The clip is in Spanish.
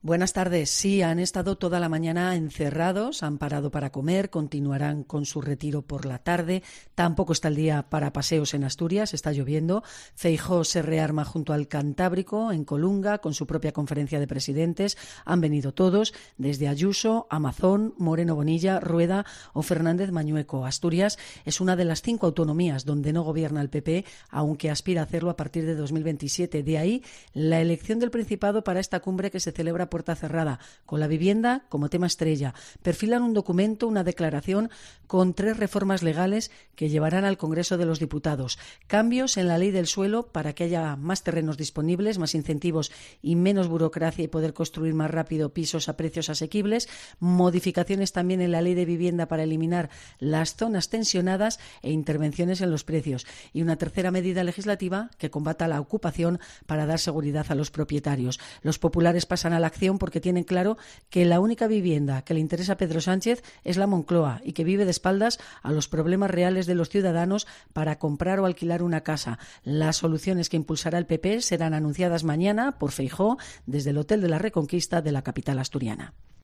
Buenas tardes. Sí, han estado toda la mañana encerrados, han parado para comer, continuarán con su retiro por la tarde. Tampoco está el día para paseos en Asturias, está lloviendo. Feijóo se rearma junto al Cantábrico, en Colunga, con su propia conferencia de presidentes. Han venido todos, desde Ayuso, Amazón, Moreno Bonilla, Rueda o Fernández Mañueco. Asturias es una de las 5 autonomías donde no gobierna el PP, aunque aspira a hacerlo a partir de 2027. De ahí la elección del Principado para esta cumbre que se celebra a puerta cerrada, con la vivienda como tema estrella. Perfilan un documento, una declaración con 3 reformas legales que llevarán al Congreso de los Diputados. Cambios en la ley del suelo para que haya más terrenos disponibles, más incentivos y menos burocracia y poder construir más rápido pisos a precios asequibles. Modificaciones también en la ley de vivienda para eliminar las zonas tensionadas e intervenciones en los precios. Y una tercera medida legislativa que combata la ocupación para dar seguridad a los propietarios. Los populares pasan a la acción porque tienen claro que la única vivienda que le interesa a Pedro Sánchez es la Moncloa y que vive de espaldas a los problemas reales de los ciudadanos para comprar o alquilar una casa. Las soluciones que impulsará el PP serán anunciadas mañana por Feijóo desde el Hotel de la Reconquista de la capital asturiana.